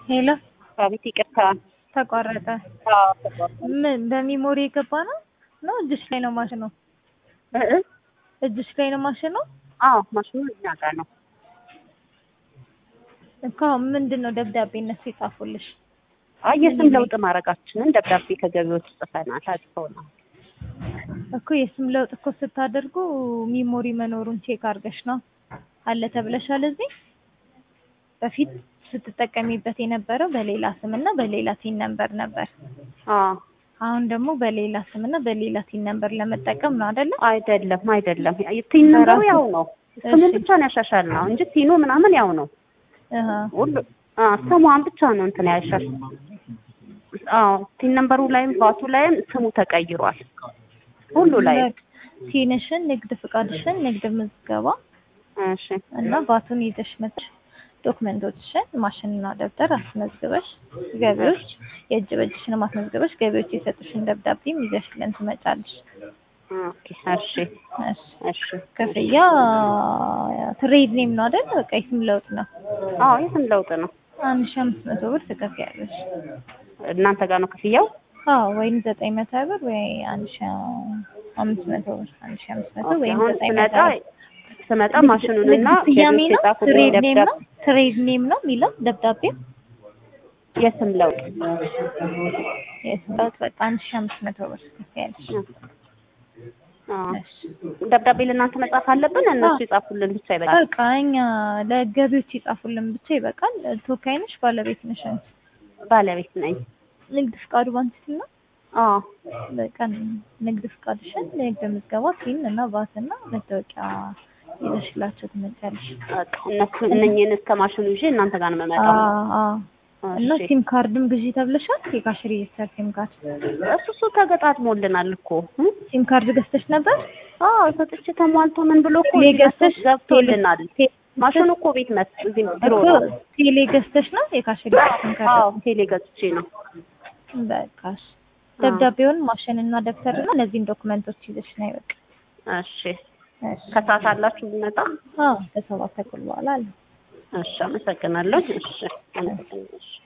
ሄሎ አቤት ይቅርታ። ተቋረጠ። አዎ ተቋረጠ። ምን በሚሞሪ የገባ ነው ነው? እጅሽ ላይ ነው ማሽኑ? እጅሽ ላይ ነው ማሽኑ? አዎ ማሽኑ እኛ ጋር ነው እኮ። ምንድነው ደብዳቤነት ሲጻፉልሽ? የስም ለውጥ ማድረጋችንን ደብዳቤ ከገቢዎች ጽፈናል አጽፈውናል እኮ። የስም ለውጥ እኮ ስታደርጉ ሚሞሪ መኖሩን ቼክ አድርገሽ ነው አለ ተብለሻል። እዚህ በፊት ስትጠቀሚበት የነበረው በሌላ ስምና በሌላ ቲን ነምበር ነበር። አሁን ደግሞ በሌላ ስምና በሌላ ቲን ነምበር ለመጠቀም ነው አይደለ? አይደለም ቲን ነምበሩ ያው ነው። ስሙን ብቻ ነው ያሻሻልነው እንጂ ቲኑ ምናምን ያው ነው። ሁሉ ስሟን ብቻ ነው እንትን ያሻሻል። ቲን ነምበሩ ላይም ባቱ ላይም ስሙ ተቀይሯል። ሁሉ ላይ ቲንሽን፣ ንግድ ፍቃድሽን፣ ንግድ ምዝገባ እና ባቱን ይዘሽ መጥተሽ ዶክመንቶችሽን ማሽንና ደብተር አስመዝግበሽ ገቢዎች የእጅ በእጅሽን ማስመዝግበሽ ገቢዎች የሰጡሽን ደብዳቤም ይዘሽልን ትመጫለሽ። እሺ ክፍያ ትሬድ ኔም ነው አይደል? በቃ የስም ለውጥ ነው። የስም ለውጥ ነው። 1500 ብር ትከፍያለሽ። እናንተ ጋር ነው ክፍያው? ወይም 900 ብር ወይ 1500 ብር 1500 ወይም 900 ብር ስመጣ ማሽኑንና ትሬድ ኔም ነው የሚለው ደብዳቤው። የስም ለውጥ በቃ 1500 ብር ትከፍያለሽ። ደብዳቤ ለእናንተ መጻፍ አለብን? እነሱ ይጻፉልን ብቻ ይበቃል? በቃ እኛ ለገቢዎች ይጻፉልን ብቻ ይበቃል። ተወካይ ነሽ? ባለቤት ነሽ? ባለቤት ነኝ። ንግድ ፍቃዱ ባንቺ ነው? በቃ ንግድ ፍቃድሽን፣ ንግድ ምዝገባ፣ ቲን እና ቫትና መታወቂያ ይዘሽላቸው ትመጫለሽ። እነሱ እነኝን እስከ ማሽኑ ይዤ እናንተ ጋር ነው የምመጣው። እና ሲም ካርድም ግዢ ተብለሻል? የካሽ ሬጂስተር ሲም ካርድ እሱ ተገጣጥሞልናል እኮ። ሲም ካርድ ገዝተሽ ነበር? ሰጥቼ ተሟልቶ ምን ብሎ እኮ ገዝተሽ ገብቶልናል። ማሽኑ እኮ ቤት እዚህ ቢሮ ነው። ቴሌ ገዝተሽ ነው? የካሽ ሬጂስተር ሲም ካርድ ቴሌ ገዝቼ ነው። በቃሽ። ደብዳቤውን ማሽንና ደብተርና እነዚህን ዶክመንቶች ይዘሽ ነው ይበቃ። እሺ ከሰዓት አላችሁ ልመጣ? ከሰባት ተኩል በኋላ አለ። እሺ አመሰግናለሁ። እሺ